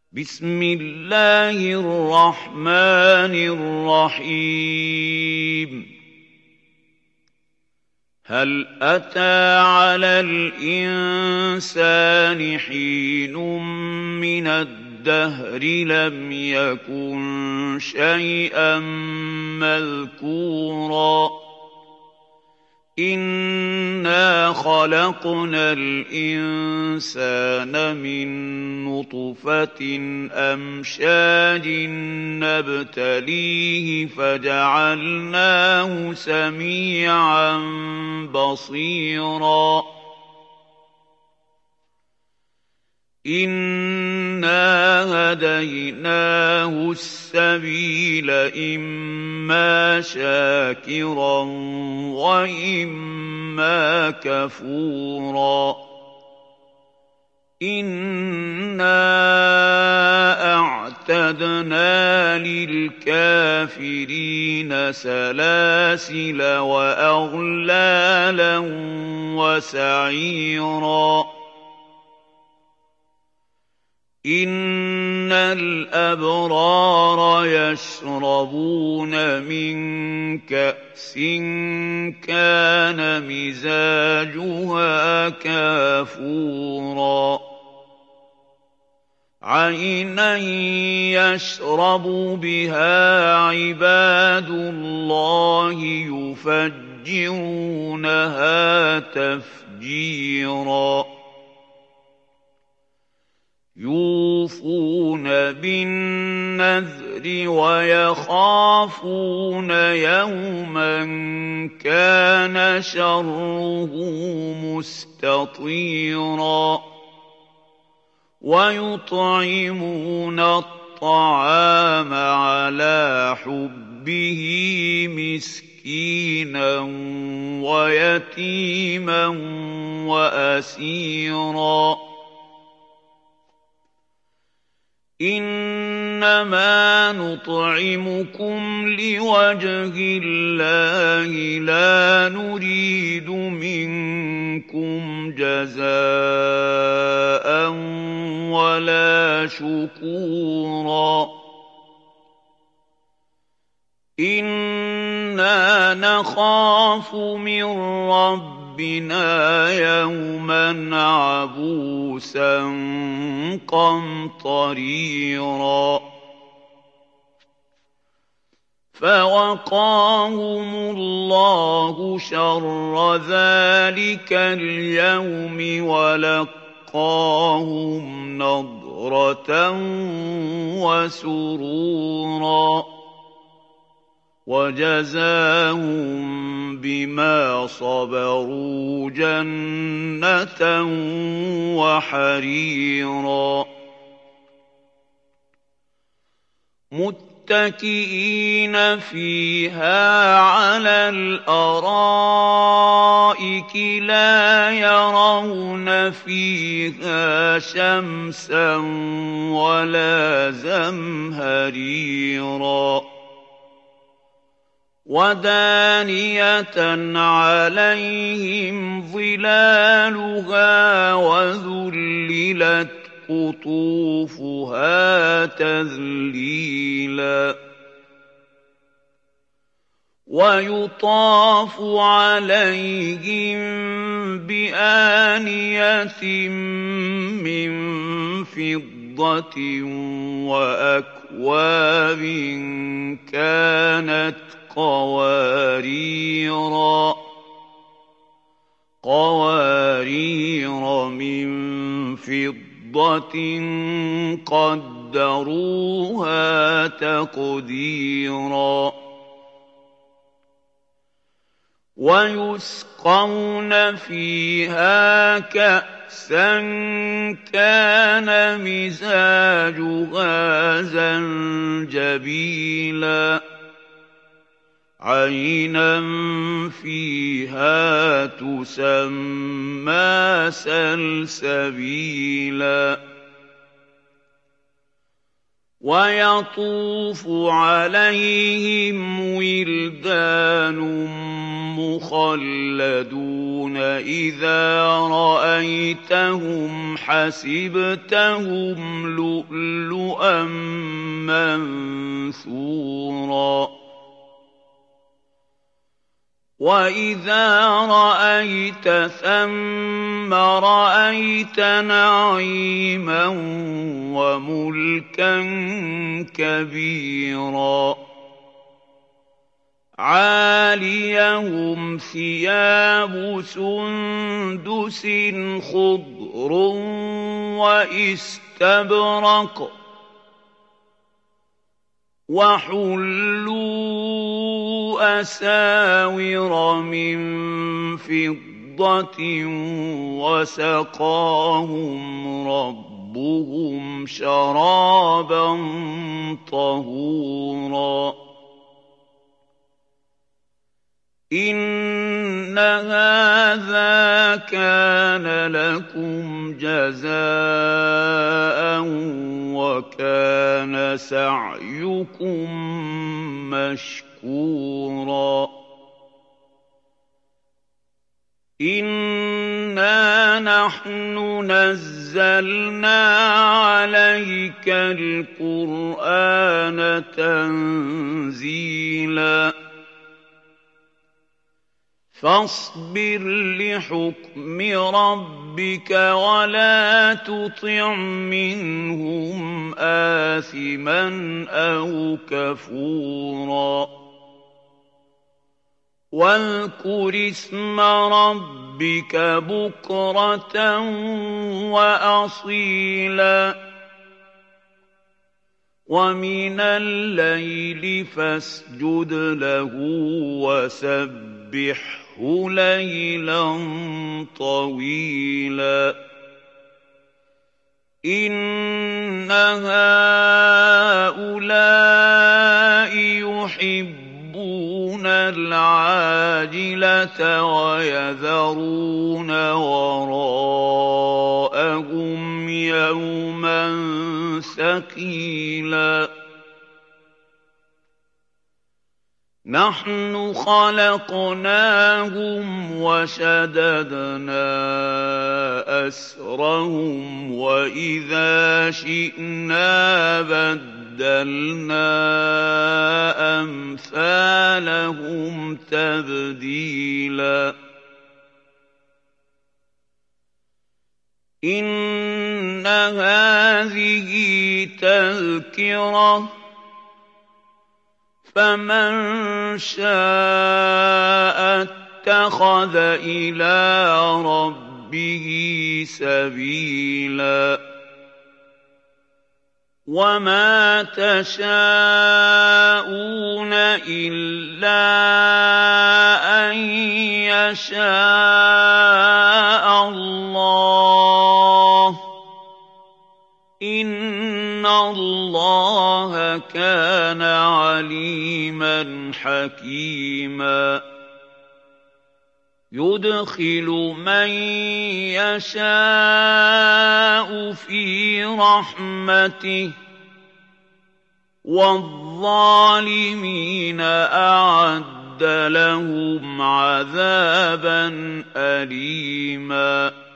بسم الله الرحمن الرحيم هل أتى على الإنسان حين من الدهر لم يكن شيئا مذكورا إنا خلقنا الإنسان من نطفة أمشاج نبتليه فجعلناه سميعا بصيرا إنا هديناه السبيل إما شاكرا وإما كفورا إنا أعتدنا للكافرين سلاسل وأغلالا وسعيرا إن الأبرار يشربون من كأس كان مزاجها كافورا عينا يشرب بها عباد الله يفجرونها تفجيرا يوفون بالنذر ويخافون يوما كان شره مستطيرا ويطعمون الطعام على حبه مسكينا ويتيما وأسيرا إنما نطعمكم لوجه الله لا نريد منكم جزاء ولا شكورا إنا نخاف من ربنا يوما عبوسا قمطريرا فوقاهم الله شر ذلك اليوم ولقاهم نضرة وسرورا وجزاهم بما صبروا جنة وحريرا متكئين فيها على الأرائك لا يرون فيها شمسا ولا زمهريرا ودانية عليهم ظلالها وذللت قطوفها تذليلا ويطاف عليهم بآنية من فضة وأكواب كانت قوارير من فضة قدروها تقديرا ويسقون فيها كأسا كان مزاجها زنجبيلا عينا فيها تسمى سلسبيلا ويطوف عليهم ولدان مخلدون إذا رأيتهم حسبتهم لؤلؤا هَبَاءً مَّنثُورًا وَإِذَا رَأَيْتَ ثَمَّ رَأَيْتَ نَعِيمًا وَمُلْكًا كَبِيرًا عَالِيَهُمْ ثِيَابُ سُندُسٍ خُضْرٌ وَإِسْتَبْرَقٌ وَحُلُّوا أَسَاوِرَ مِن فِضَّةٍ وَسَقَاهُمْ رَبُّهُمْ شَرَابًا طَهُورًا إِنَّ هَٰذَا كَانَ لَكُمْ جَزَاءً وَكَانَ سَعْيُكُم مَّشْكُورًا إِنَّا نَحْنُ نَزَّلْنَا عَلَيْكَ الْقُرْآنَ تَنزِيلًا فاصبر لحكم ربك ولا تطع منهم آثما أو كفورا واذكر اسم ربك بكرة وأصيلا ومن الليل فاسجد له وسبحه ليلا طويلا إن هؤلاء يحبون العاجلة ويذرون وراءهم يوما ثقيلا نحن خلقناهم وشددنا أسرهم وإذا شئنا بدلنا أمثالهم تبديلا إن هذه تذكرة فمن شاء اتخذ إلى ربه سبيلا وما تشاءون إلا أن يشاء الله إن الله كان عليما حكيما يدخل من يشاء في رحمته والظالمين أعد لهم عذابا أليما